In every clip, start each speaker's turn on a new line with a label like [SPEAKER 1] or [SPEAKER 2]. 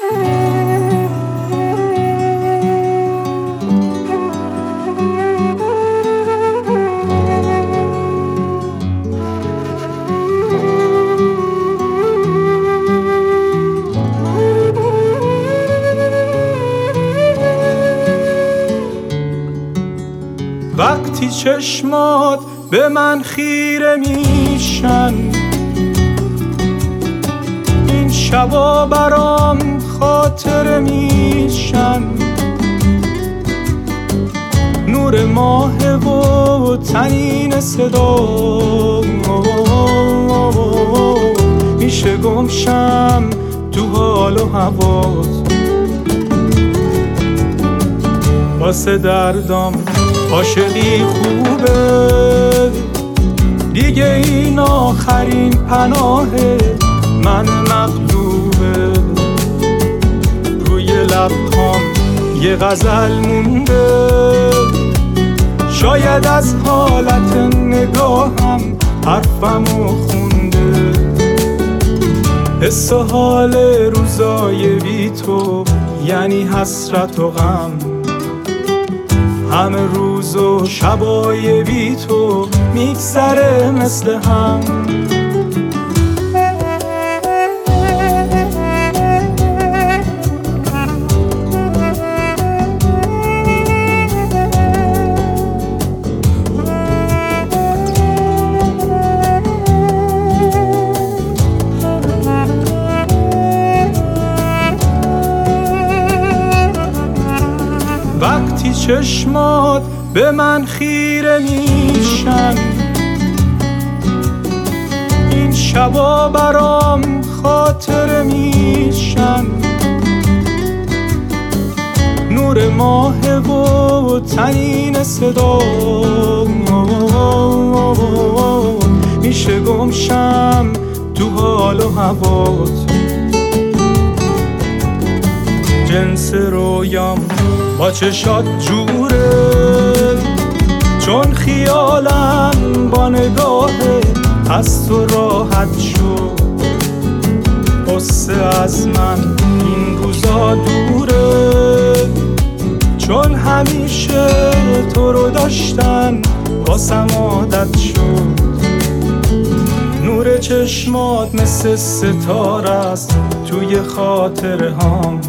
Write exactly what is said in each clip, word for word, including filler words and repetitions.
[SPEAKER 1] وقتی چشمات به من خیره میشن، این شبا برام خاطره میشن. نور ماه و تنین صدا میشه گمشم تو حال و هوات. واسه دردام عاشقی خوبه دیگه، این آخرین پناه من مغلوبه. روی لبهام یه غزل مونده، شاید از حالت نگاهم حرفمو خونده. حس و حال روزای بی تو یعنی حسرت و غم، همه روز و شبای بی تو میگذره مثل هم. وقتی چشمات به من خیره میشن، این شبا برام خاطره میشن. نور ماه و تنین صدا میشه گمشم تو حال و هوات. جنس رویام با چشات جوره، چون خیالم با نگاه از تو راحت شد. قصه از من این روزا دوره، چون همیشه تو رو داشتن واسم عادت شد. نور چشمات مثل ستاره است توی خاطره هام،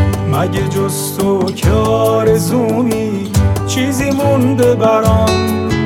[SPEAKER 1] مگه جز تو که آرزومی چیزی مونده برام.